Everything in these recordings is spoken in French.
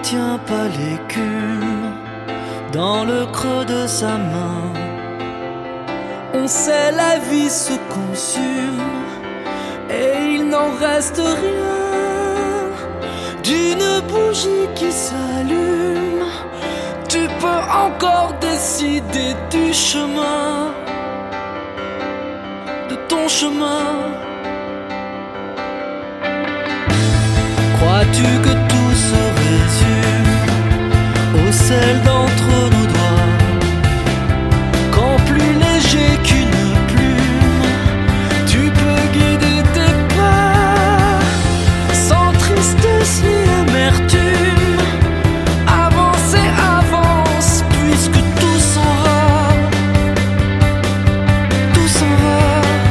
tient pas l'écume dans le creux de sa main. On sait la vie se consume et il n'en reste rien d'une bougie qui s'allume. Tu peux encore décider du chemin, de ton chemin. Crois-tu que tout se résume au sel d'entre nos doigts, quand plus léger qu'une plume, tu peux guider tes pas, sans tristesse ni amertume. Avance et avance, puisque tout s'en va, tout s'en va.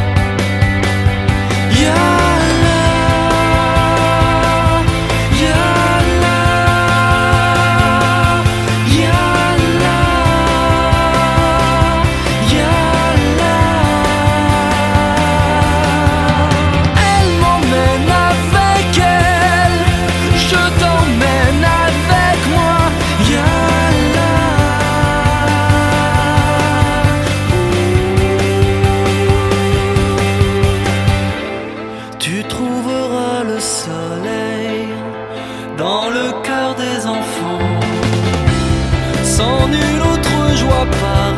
Tu trouveras le soleil dans le cœur des enfants, sans nulle autre joie pareille.